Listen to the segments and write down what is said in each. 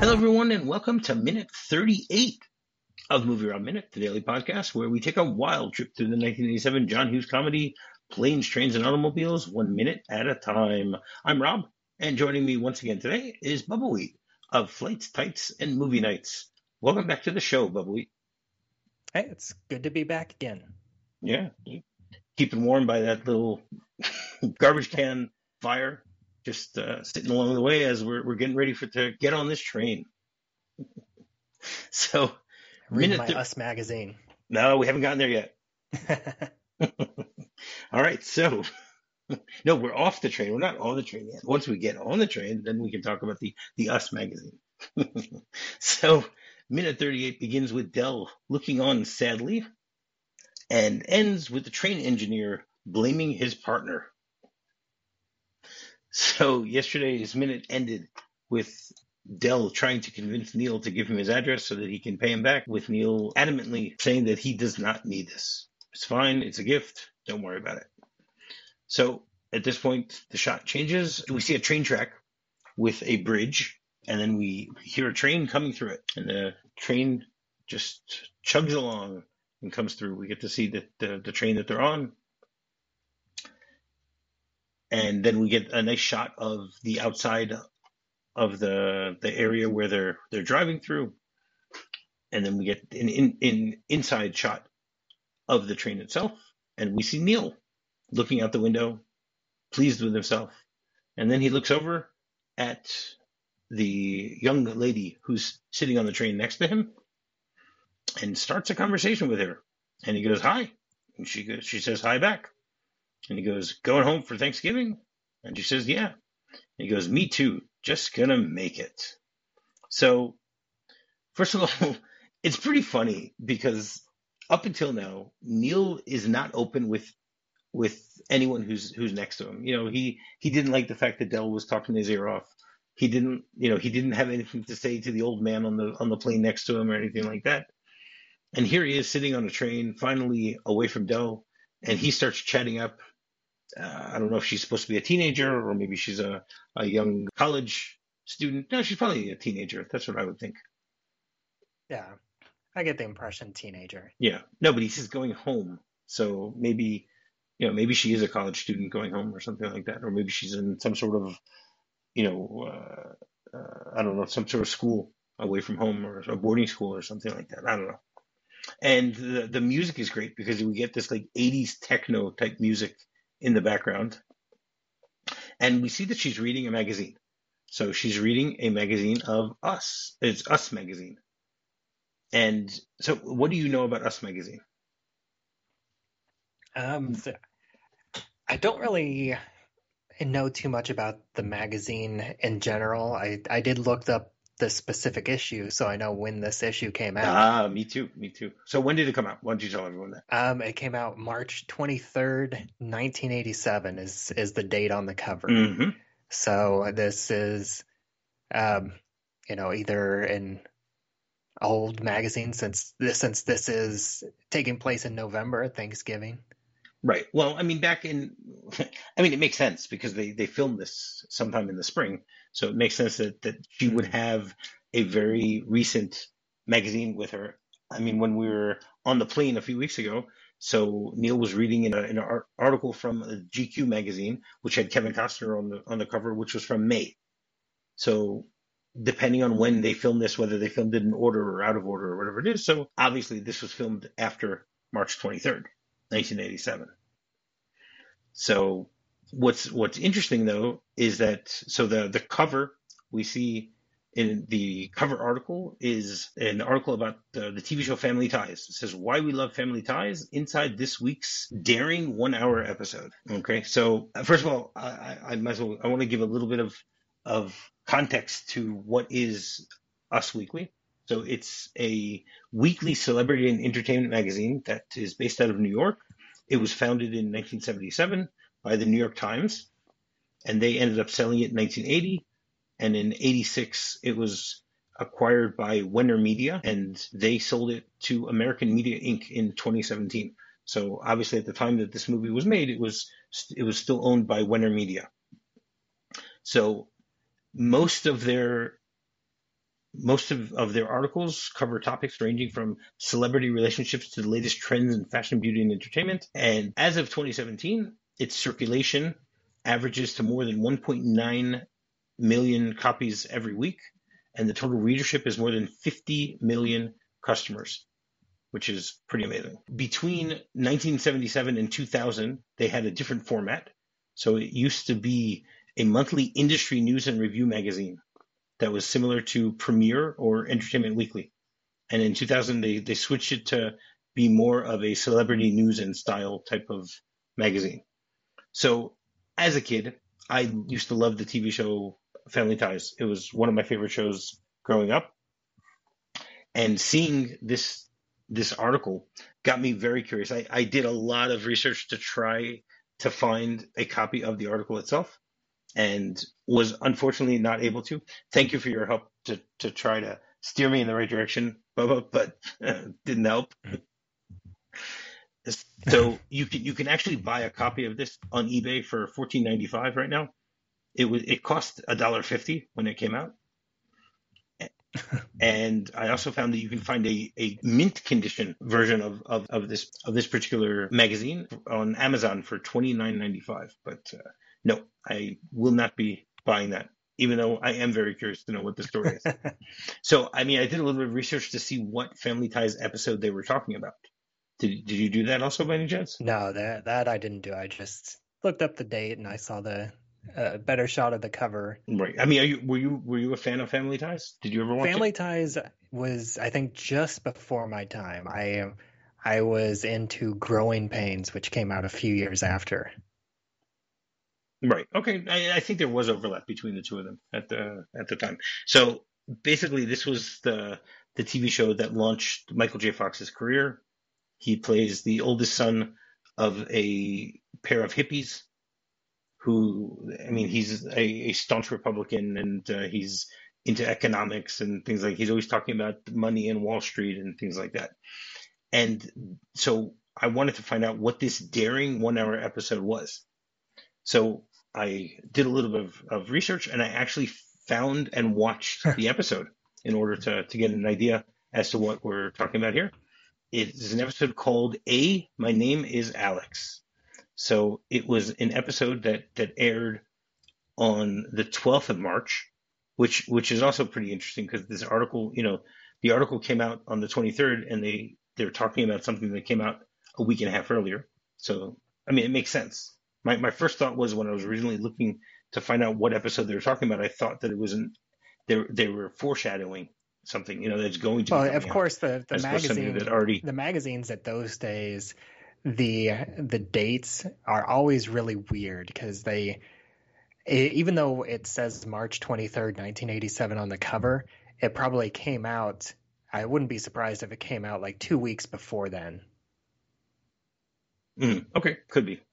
Hello, everyone, and welcome to minute 38 of Movie Rob Minute, the daily podcast where we take a wild trip through the 1987 John Hughes comedy Planes, Trains, and Automobiles, 1 minute at a time. I'm Rob, and joining me once again today is Bubba Wheat of Flights, Tights, and Movie Nights. Welcome back to the show, Bubba Wheat. Hey, it's good to be back again. Yeah, keeping warm by that little garbage can fire, just sitting along the way as we're getting ready to get on this train. So, Read my Us magazine. No, we haven't gotten there yet. All right, so no, we're off the train. We're not on the train yet. Once we get on the train, then we can talk about the Us magazine. So, minute 38 begins with Del looking on sadly and ends with the train engineer blaming his partner. So, yesterday's minute ended with Del trying to convince Neil to give him his address so that he can pay him back, with Neil adamantly saying that he does not need this. It's fine. It's a gift. Don't worry about it. So at this point, the shot changes. We see a train track with a bridge, and then we hear a train coming through it. And the train just chugs along and comes through. We get to see the train that they're on. And then we get a nice shot of the outside of the area where they're driving through, and then we get an inside shot of the train itself, and we see Neil looking out the window, pleased with himself, and then he looks over at the young lady who's sitting on the train next to him, and starts a conversation with her, and he goes hi, and she says hi back, and he goes, going home for Thanksgiving, and she says yeah, and he goes, me too. Just gonna make it. So, first of all, it's pretty funny because up until now, Neil is not open with anyone who's next to him. You know, he didn't like the fact that Del was talking his ear off. He didn't have anything to say to the old man on the plane next to him or anything like that. And here he is sitting on a train, finally away from Del, and he starts chatting up. I don't know if she's supposed to be a teenager or maybe she's a young college student. No, she's probably a teenager. That's what I would think. Yeah, I get the impression teenager. Yeah. No, but he says going home. So maybe she is a college student going home or something like that. Or maybe she's in some sort of, I don't know, some sort of school away from home or a boarding school or something like that. I don't know. And the music is great because we get this like 80s techno type music in the background, and we see that she's reading a magazine. So she's reading a magazine of Us. It's Us magazine. And so, what do you know about Us magazine? I don't really know too much about the magazine in general. I did look up the specific issue, so I know when this issue came out. Me too. So when did it come out? Why don't you tell everyone that? It came out March 23rd, 1987 is the date on the cover. Mm-hmm. So this is, either an old magazine since this is taking place in November, Thanksgiving. Right. Well, it makes sense because they filmed this sometime in the spring. So it makes sense that she would have a very recent magazine with her. I mean, when we were on the plane a few weeks ago, so Neil was reading an article from a GQ magazine, which had Kevin Costner on the cover, which was from May. So depending on when they filmed this, whether they filmed it in order or out of order or whatever it is. So obviously this was filmed after March 23rd, 1987. So what's interesting though is that the cover we see in the cover article is an article about the TV show Family Ties. It says why we love Family Ties inside this week's daring 1 hour episode. Okay, so first of all, I want to give a little bit of context to what is Us Weekly. So it's a weekly celebrity and entertainment magazine that is based out of New York. It was founded in 1977 by the New York Times, and they ended up selling it in 1980. And in 86, it was acquired by Wenner Media, and they sold it to American Media Inc. in 2017. So obviously at the time that this movie was made, it was still owned by Wenner Media. So most of their Most of their articles cover topics ranging from celebrity relationships to the latest trends in fashion, beauty, and entertainment. And as of 2017, its circulation averages to more than 1.9 million copies every week, and the total readership is more than 50 million customers, which is pretty amazing. Between 1977 and 2000, they had a different format. So it used to be a monthly industry news and review magazine that was similar to Premiere or Entertainment Weekly. And in 2000, they switched it to be more of a celebrity news and style type of magazine. So as a kid, I used to love the TV show Family Ties. It was one of my favorite shows growing up. And seeing this article got me very curious. I did a lot of research to try to find a copy of the article itself, and was unfortunately not able to. Thank you for your help to try to steer me in the right direction, Bubba, but didn't help. So you can actually buy a copy of this on eBay for $14.95 right now. It cost $1.50 when it came out. And I also found that you can find a mint condition version of this particular magazine on Amazon for $29.95. But no, I will not be buying that, even though I am very curious to know what the story is. So, I mean, I did a little bit of research to see what Family Ties episode they were talking about. Did you do that also by any chance? No, that I didn't do. I just looked up the date and I saw the better shot of the cover. Right. I mean, were you a fan of Family Ties? Did you ever watch Family it? Ties was, I think, just before my time. I was into Growing Pains, which came out a few years after. Right. Okay. I think there was overlap between the two of them at the time. So basically, this was the TV show that launched Michael J. Fox's career. He plays the oldest son of a pair of hippies who, I mean, he's a staunch Republican, and he's into economics and things like, he's always talking about money and Wall Street and things like that. And so I wanted to find out what this daring 1 hour episode was. So I did a little bit of research, and I actually found and watched the episode in order to get an idea as to what we're talking about here. It is an episode called My Name is Alex. So it was an episode that aired on the 12th of March, which is also pretty interesting because this article, the article came out on the 23rd, and they're talking about something that came out a week and a half earlier. So, I mean, it makes sense. My first thought was, when I was originally looking to find out what episode they were talking about, I thought that it was they were foreshadowing something, that's going to be coming of course, out, the magazines at those days, the dates are always really weird because even though it says March 23rd, 1987 on the cover, it probably came out. I wouldn't be surprised if it came out like 2 weeks before then. Okay, could be.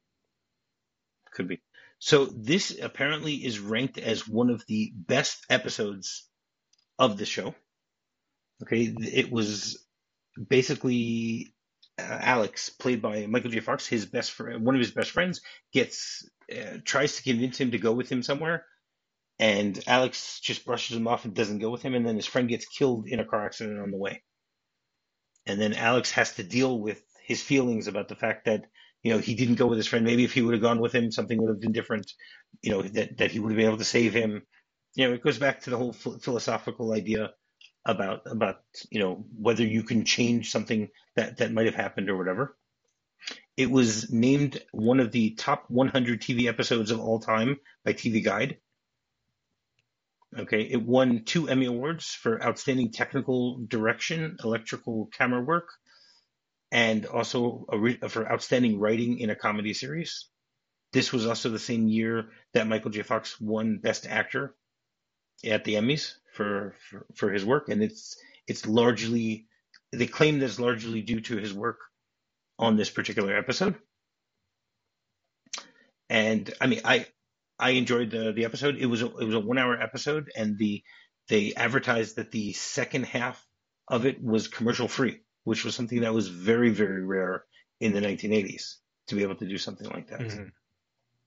So this apparently is ranked as one of the best episodes of the show. Okay, it was basically Alex, played by Michael J. Fox, his best friend, one of his best friends, tries to convince him to go with him somewhere, and Alex just brushes him off and doesn't go with him, and then his friend gets killed in a car accident on the way. And then Alex has to deal with his feelings about the fact that, he didn't go with his friend. Maybe if he would have gone with him, something would have been different, that he would have been able to save him. It goes back to the whole philosophical idea about whether you can change something that might have happened or whatever. It was named one of the top 100 TV episodes of all time by TV Guide. Okay, it won 2 Emmy Awards for outstanding technical direction, electrical camera work, and also for outstanding writing in a comedy series. This was also the same year that Michael J. Fox won Best Actor at the Emmys for his work, and it's largely, they claim that it's largely due to his work on this particular episode. And I mean, I enjoyed the episode. It was a 1 hour episode, and they advertised that the second half of it was commercial free, which was something that was very, very rare in the 1980s to be able to do something like that. Mm-hmm.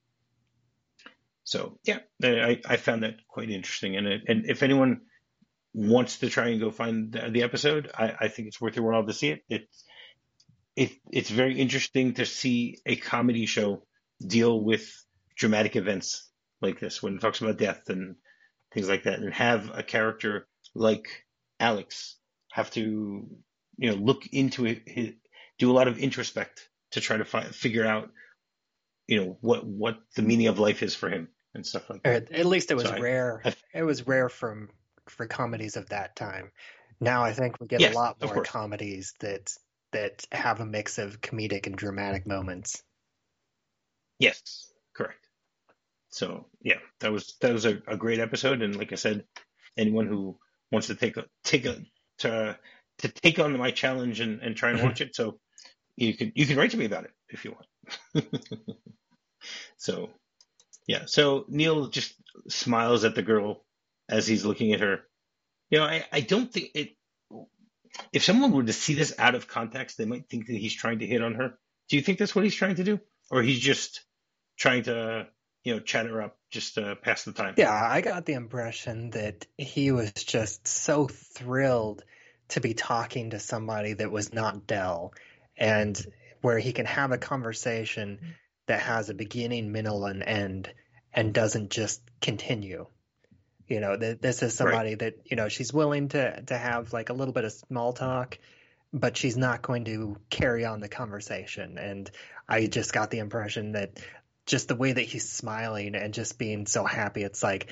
So yeah, I found that quite interesting. And if anyone wants to try and go find the episode, I think it's worth your while to see it. It's very interesting to see a comedy show deal with dramatic events like this when it talks about death and things like that, and have a character like Alex have to, look into it, do a lot of introspect to try to figure out, what the meaning of life is for him and stuff like Or that. at least it So was rare. I It was rare for comedies of that time. Now I think we get a yes, lot of more course, comedies that have a mix of comedic and dramatic moments. yes, correct. So yeah, that was a great episode, and like I said, anyone who wants to to to take on my challenge and try and watch it, so you can write to me about it if you want. So yeah, so Neil just smiles at the girl as he's looking at her. I don't think it. If someone were to see this out of context, they might think that he's trying to hit on her. Do you think that's what he's trying to do, or he's just trying to, chat her up just to pass the time? Yeah, I got the impression that he was just so thrilled to be talking to somebody that was not Dell, and where he can have a conversation that has a beginning, middle, and end, and doesn't just continue. This is Right. somebody that, she's willing to have like a little bit of small talk, but she's not going to carry on the conversation. And I just got the impression that just the way that he's smiling and just being so happy, it's like,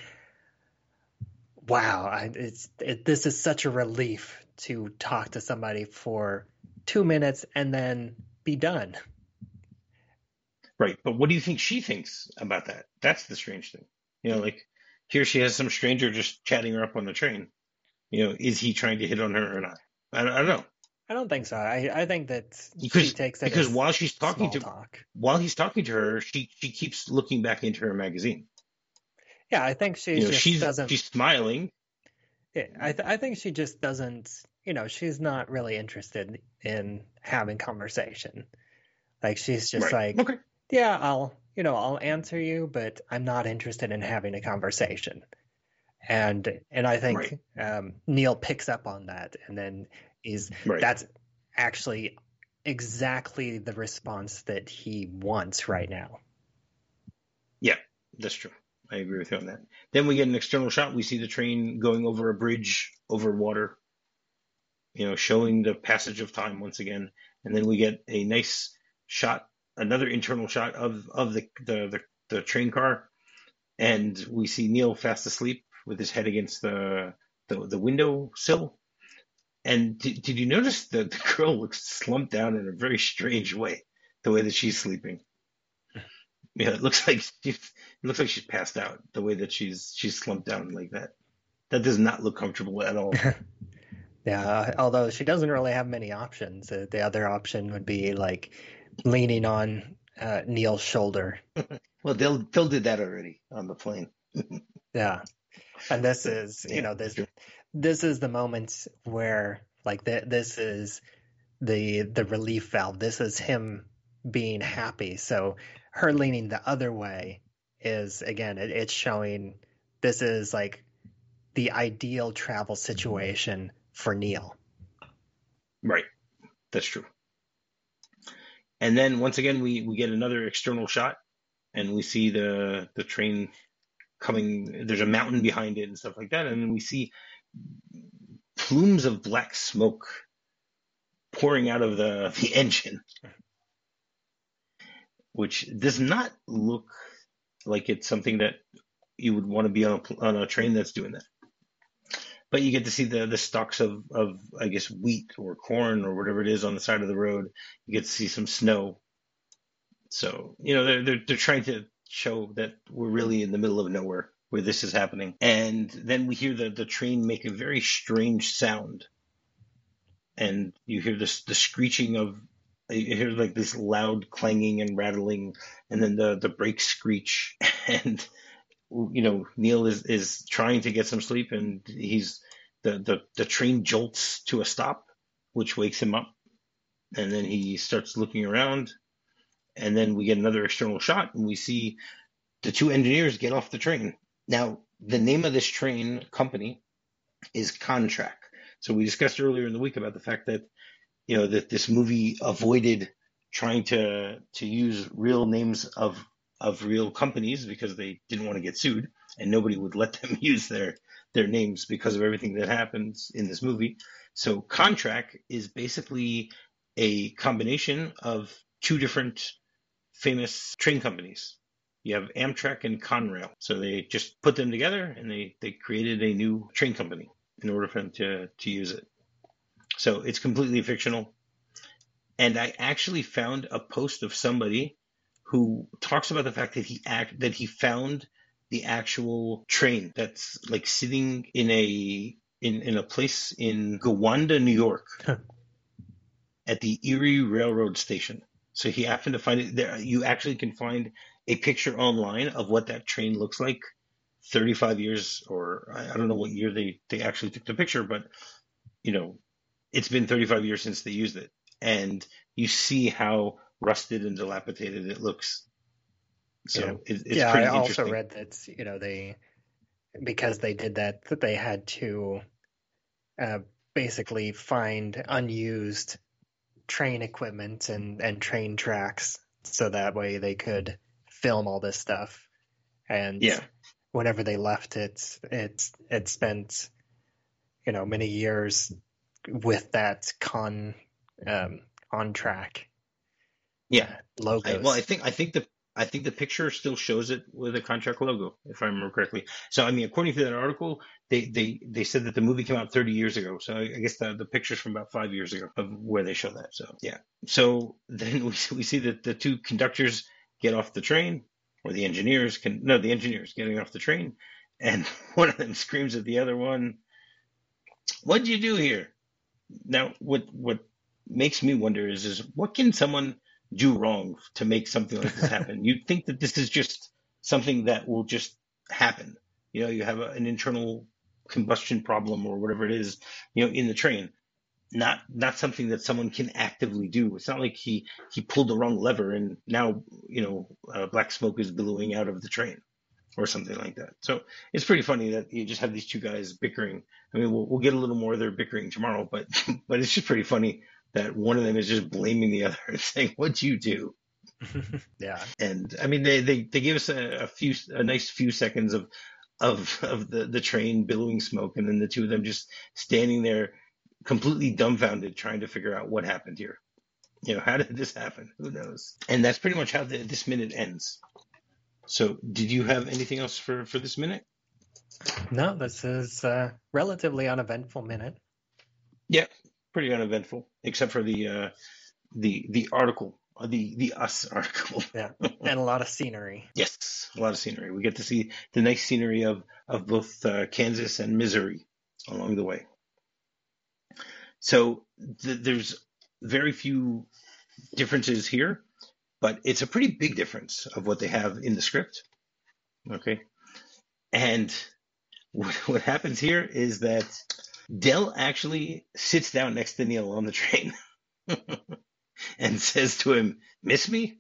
wow, this is such a relief to talk to somebody for 2 minutes and then be done. Right. But what do you think she thinks about that? That's the strange thing. Like here she has some stranger just chatting her up on the train. Is he trying to hit on her or not? I don't know. I don't think so. I think that she Because takes it because as while she's talking small to talk. while he's talking to her, she keeps looking back into her magazine. Yeah, I think she just doesn't. She's smiling. Yeah, I think she just doesn't. She's not really interested in having conversation. Like she's just Right. like, Okay. yeah, I'll answer you, but I'm not interested in having a conversation. And I Right. think Neil picks up on that, and then Right. that's actually exactly the response that he wants right now. Yeah, that's true. I agree with you on that. Then we get an external shot. We see the train going over a bridge over water, showing the passage of time once again. And then we get a nice shot, another internal shot of the train car, and we see Neil fast asleep with his head against the window sill. And did you notice that the girl looks slumped down in a very strange way, the way that she's sleeping? Yeah, it looks like she's passed out the way that she's slumped down like that. That does not look comfortable at all. Yeah, although she doesn't really have many options. The other option would be like leaning on Neil's shoulder. Well, they'll did that already on the plane. Yeah, and this So is, yeah, that's true. this is the moment where like this is the relief valve. This is him being happy. So her leaning the other way is again, it's showing this is like the ideal travel situation for Neil. Right, that's true. And then once again, we get another external shot, and we see the train coming. There's a mountain behind it and stuff like that, and then we see plumes of black smoke pouring out of the engine, which does not look like it's something that you would want to be on a train that's doing that. But you get to see the stalks of I guess wheat or corn or whatever it is on the side of the road. You get to see some snow. So they're trying to show that we're really in the middle of nowhere where this is happening. And then we hear the train make a very strange sound, and you hear the screeching of. You hear like this loud clanging and rattling, and then the brakes screech, and Neil is trying to get some sleep, and the train jolts to a stop, which wakes him up, and then he starts looking around, and then we get another external shot, and we see the two engineers get off the train. Now, the name of this train company is Contract. So we discussed earlier in the week about the fact that that this movie avoided trying to use real names of real companies because they didn't want to get sued, and nobody would let them use their names because of everything that happens in this movie. So Contract is basically a combination of two different famous train companies. You have Amtrak and Conrail. So they just put them together and they created a new train company in order for them to use it. So it's completely fictional. And I actually found a post of somebody who talks about the fact that he found the actual train that's like sitting in a place in Gowanda, New York, at the Erie Railroad Station. So he happened to find it there. You actually can find a picture online of what that train looks like 35 years, or I don't know what year they actually took the picture, but it's been 35 years since they used it. And you see how rusted and dilapidated it looks. So it's pretty I interesting. also read that, because they did that they had to basically find unused train equipment and train tracks so that way they could film all this stuff. And whenever they left it spent many years with that on track logos. I think the picture still shows it with a Contract logo, if I remember correctly. So, I mean, according to that article, they said that the movie came out 30 years ago. So I guess the picture's from about 5 years ago of where they show that. So, yeah. So then we see that the two conductors get off the train, or the engineers getting off the train. And one of them screams at the other one, "What'd you do here?" Now, what makes me wonder is what can someone do wrong to make something like this happen? You'd think that this is just something that will just happen. You have an internal combustion problem or whatever it is, in the train. Not something that someone can actively do. It's not like he pulled the wrong lever and now black smoke is billowing out of the train or something like that. So it's pretty funny that you just have these two guys bickering. I mean, we'll get a little more of their bickering tomorrow, but it's just pretty funny that one of them is just blaming the other and saying, "What'd you do?" Yeah. And I mean, they give us a nice few seconds of the train billowing smoke, and then the two of them just standing there completely dumbfounded, trying to figure out what happened here. How did this happen? Who knows? And that's pretty much how this minute ends. So, did you have anything else for this minute? No, this is a relatively uneventful minute. Yeah, pretty uneventful, except for the article, the Us article. Yeah, and a lot of scenery. Yes, a lot of scenery. We get to see the nice scenery of both Kansas and Missouri along the way. So there's very few differences here, but it's a pretty big difference of what they have in the script. Okay. And what happens here is that Del actually sits down next to Neil on the train and says to him, "Miss me?"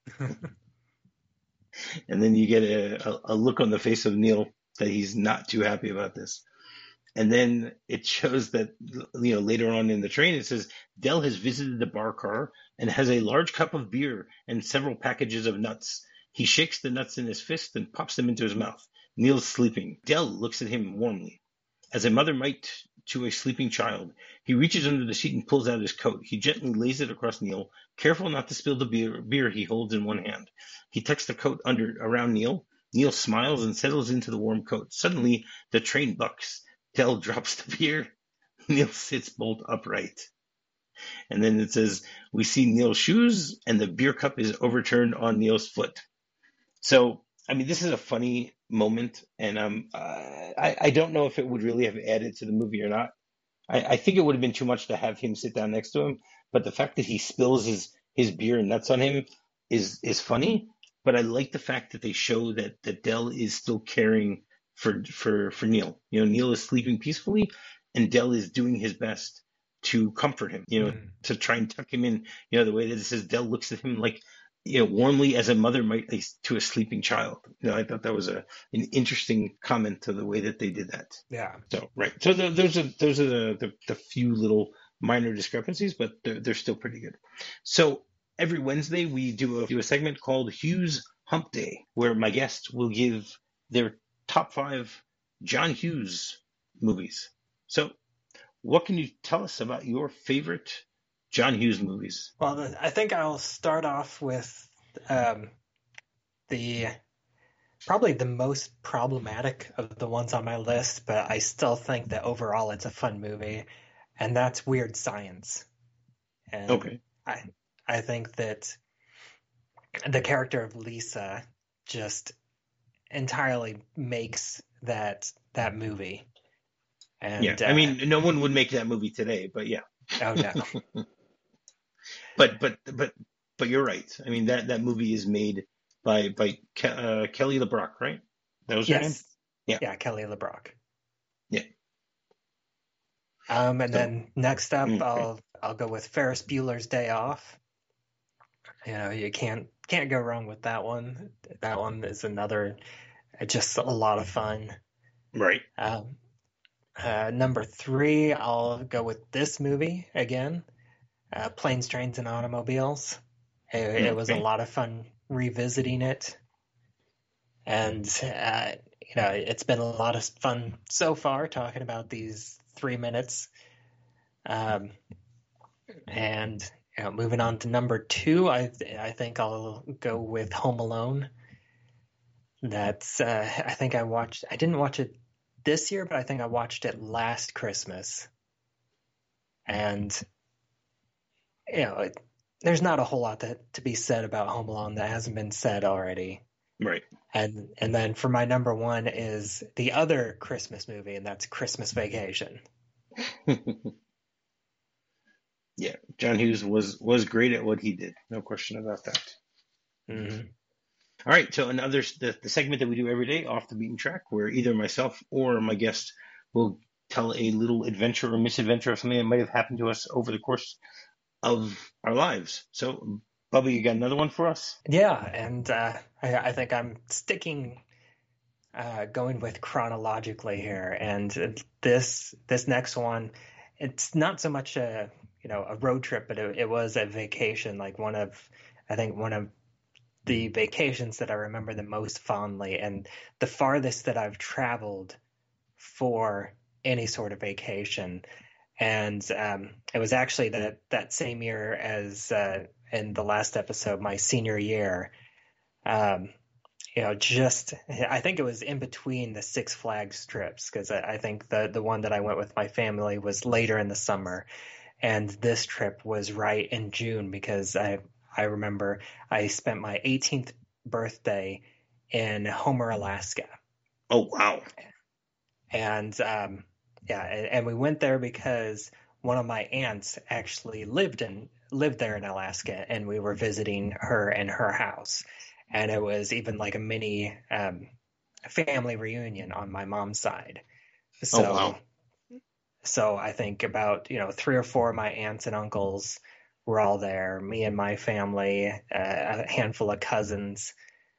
And then you get a look on the face of Neil that he's not too happy about this. And then it shows that, later on in the train, it says Del has visited the bar car and has a large cup of beer and several packages of nuts. He shakes the nuts in his fist and pops them into his mouth. Neil's sleeping. Del looks at him warmly, as a mother might to a sleeping child. He reaches under the seat and pulls out his coat. He gently lays it across Neil, careful not to spill the beer he holds in one hand. He tucks the coat around Neil. Neil smiles and settles into the warm coat. Suddenly, the train bucks. Del drops the beer. Neil sits bolt upright. And then it says, we see Neil's shoes, and the beer cup is overturned on Neil's foot. So, I mean, this is a funny moment, and I don't know if it would really have added to the movie or not. I think it would have been too much to have him sit down next to him, but the fact that he spills his beer and nuts on him is funny. But I like the fact that they show that Del is still caring for Neil. Neil is sleeping peacefully, and Del is doing his best to comfort him, to try and tuck him in, the way that it says Del looks at him like warmly as a mother might to a sleeping child. I thought that was an interesting comment to the way that they did that. Yeah. So right. So those are the few little minor discrepancies, but they're still pretty good. So every Wednesday we do a segment called Hughes Hump Day, where my guest will give their top 5 John Hughes movies. So what can you tell us about your favorite John Hughes movies? Well, I think I'll start off with um, the probably the most problematic of the ones on my list, but I still think that overall it's a fun movie, and that's Weird Science. And Okay. I I think that the character of Lisa just entirely makes that movie. Yeah. And I mean, no one would make that movie today, but yeah. oh no. But you're right. I mean, that movie is made by Kelly LeBrock, right? That was her name? Yes. Yeah. Yeah, Kelly LeBrock. Yeah. And So, then next up, okay. I'll go with Ferris Bueller's Day Off. You can't go wrong with that one. That one is another just a lot of fun. Right. Number 3, I'll go with this movie again, Planes, Trains, and Automobiles. It was a Okay. lot of fun revisiting it, and it's been a lot of fun so far talking about these 3 minutes. Um, and moving on to number 2, I think I'll go with Home Alone. That's I think I didn't watch it this year, but I think I watched it last Christmas. And there's not a whole lot to be said about Home Alone that hasn't been said already. Right. And then for my number 1 is the other Christmas movie, and that's Christmas Vacation. Yeah. John Hughes was great at what he did. No question about that. Mm-hmm. All right. So the segment that we do every day, Off the Beaten Track, where either myself or my guest will tell a little adventure or misadventure of something that might have happened to us over the course of our lives. So, Bubba, you got another one for us? Yeah, and I think I'm going with chronologically here. And this next one, it's not so much a road trip, but it was a vacation, like one of the vacations that I remember the most fondly, and the farthest that I've traveled for any sort of vacation. And it was actually that same year as in the last episode, my senior year. Um, just I think it was in between the Six Flags trips, because I think the one that I went with my family was later in the summer, and this trip was right in June, because I remember I spent my 18th birthday in Homer, Alaska. Oh, wow. And and we went there because one of my aunts actually lived there in Alaska, and we were visiting her in her house. And it was even like a mini family reunion on my mom's side. Oh, So wow. I think about 3 or 4 of my aunts and uncles were all there. Me and my family, a handful of cousins.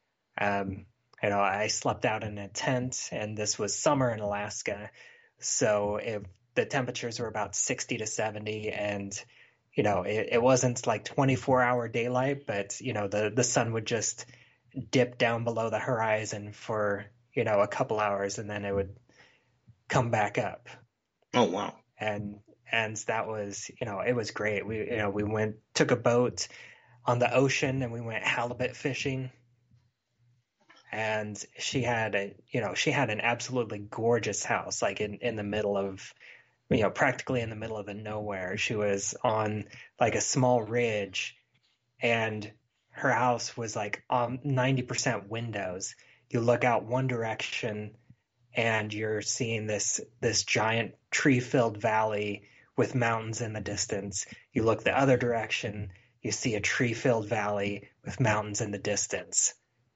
I slept out in a tent, and this was summer in Alaska, so the temperatures were about 60 to 70, and it wasn't like 24-hour daylight, but the sun would just dip down below the horizon for a couple hours, and then it would come back up. Oh, wow. And that was it was great. We took a boat on the ocean, and we went halibut fishing. And she had an absolutely gorgeous house, like in the middle of practically in the middle of the nowhere. She was on like a small ridge, and her house was like 90% windows. You look out one direction, and you're seeing this giant tree-filled valley with mountains in the distance. You look the other direction, you see a tree-filled valley with mountains in the distance.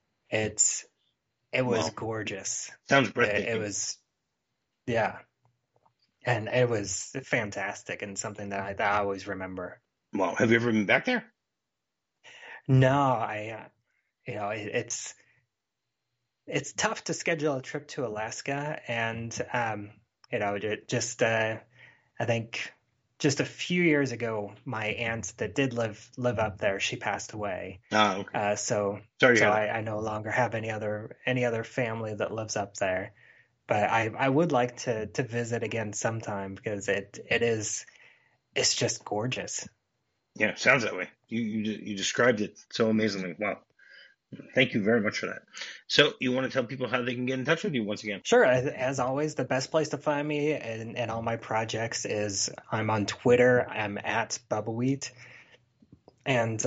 It was Wow. gorgeous. Sounds breathtaking. It was, yeah, and it was fantastic, and something that I always remember. Wow. Have you ever been back there? No, it's tough to schedule a trip to Alaska, and just I think just a few years ago, my aunt that did live up there, she passed away. Ah, okay. So Sorry to so hear that. I no longer have any other family that lives up there. But I would like to visit again sometime because it's just gorgeous. Yeah, sounds that way. You described it so amazingly. Wow. Thank you very much for that. So you want to tell people how they can get in touch with you once again? Sure, as always, the best place to find me and all my projects is I'm on Twitter. I'm at Bubba Wheat, and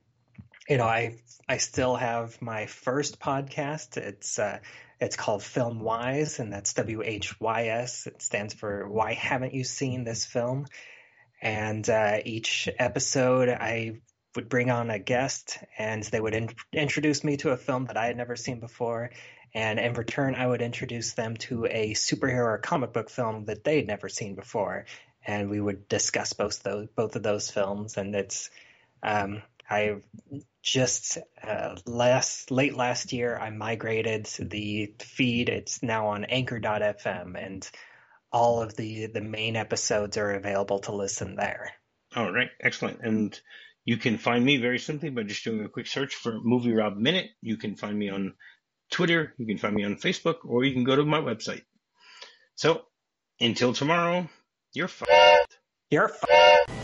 I still have my first podcast. It's called Film Wise, and that's WHYS. It stands for Why Haven't You Seen This Film? And each episode, I would bring on a guest, and they would introduce me to a film that I had never seen before. And in return, I would introduce them to a superhero or comic book film that they'd never seen before. And we would discuss both of those films. And I just late last year, I migrated the feed. It's now on Anchor.fm, and all of the main episodes are available to listen there. All right, excellent. And you can find me very simply by just doing a quick search for Movie Rob Minute. You can find me on Twitter, you can find me on Facebook, or you can go to my website. So until tomorrow, you're fired. You're fired.